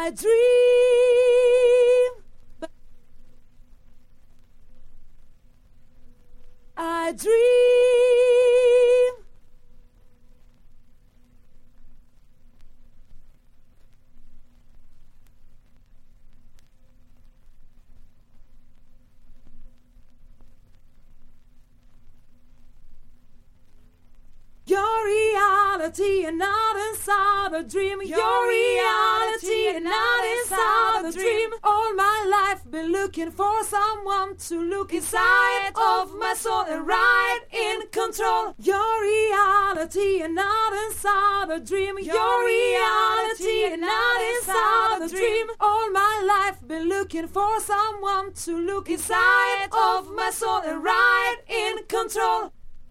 I dream, I dream, your reality and not inside a dream. Your reality and not inside a dream. All my life been looking for someone to look inside of my soul and ride in control. Your reality and not inside a dream. Your reality and not inside a dream. All my life been looking for someone to look inside of my soul and ride in control.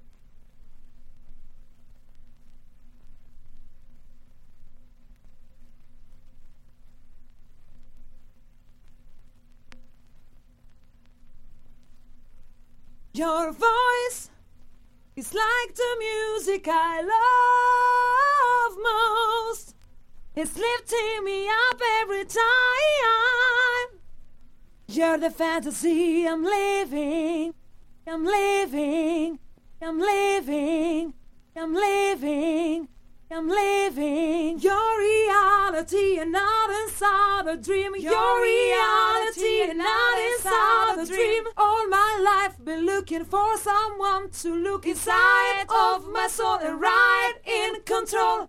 Your voice is like the music I love most. It's lifting me up every time. You're the fantasy I'm living. I'm living. I'm living. I'm living. I'm living. Your reality and not inside a dream. Your reality and not inside a dream. All my life been looking for someone to look inside of my soul and ride in control.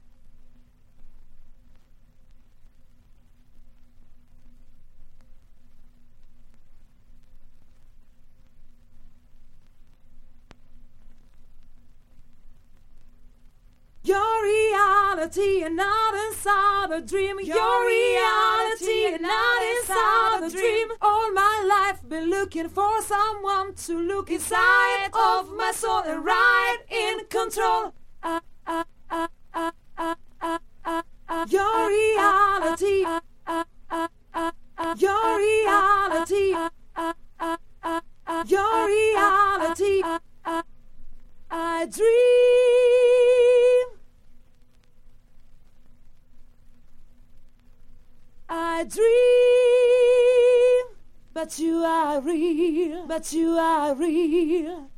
Your reality and not inside a dream. Your reality and not inside a dream. All my life been looking for someone to look inside of my soul and ride in control. Your reality. Your reality. Your reality. I dream. I dream, but you are real, but you are real.